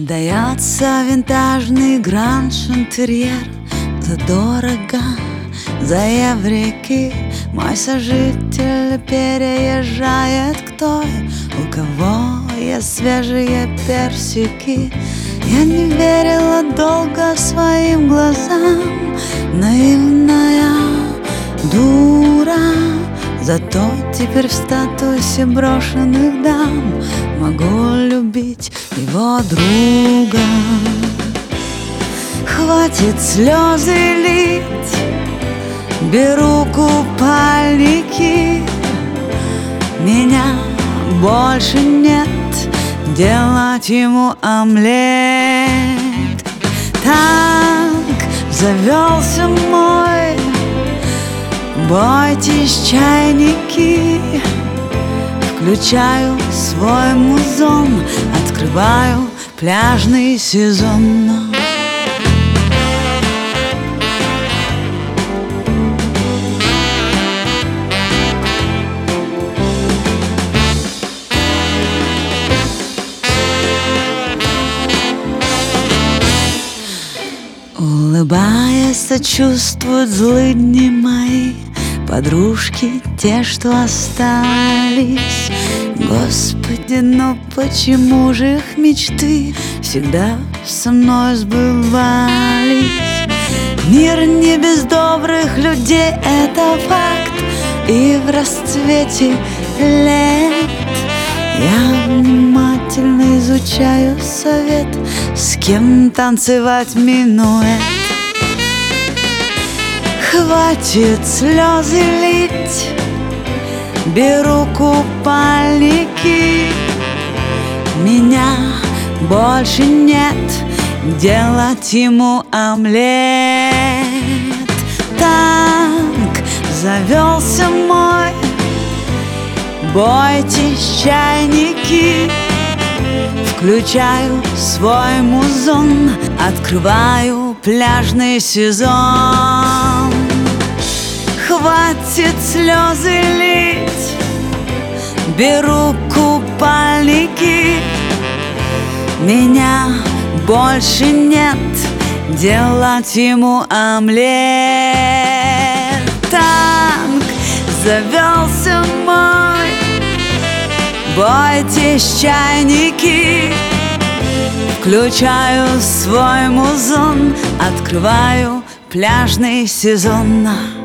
Продается винтажный гранж-интерьер задорого, за еврейки. Мой сожитель переезжает к той, у кого есть свежие персики. Я не верила долго своим глазам, наивная дура. Зато теперь в статусе брошенных дам могу любить его друга. Хватит слезы лить, беру купальники. Меня больше нет, делать ему омлет. Так завелся мой, бойтесь чайники. Включаю свой музон, открываю пляжный сезон. Улыбаясь, сочувствуют злыдни мои подружки, те, что остались. Господи, ну почему же их мечты всегда со мной сбывались? Мир не без добрых людей, это факт, и в расцвете лет я внимательно изучаю совет, с кем танцевать минуэт. Хватит слезы лить, беру купальники. Меня больше нет, делать ему омлет. Так завелся мой, бойтесь чайники. Включаю свой музон, открываю пляжный сезон. Хватит слезы лить, беру купальники. Меня больше нет, делать ему омлет. Так завелся мой, бойтесь чайники. Включаю свой музон, открываю пляжный сезон.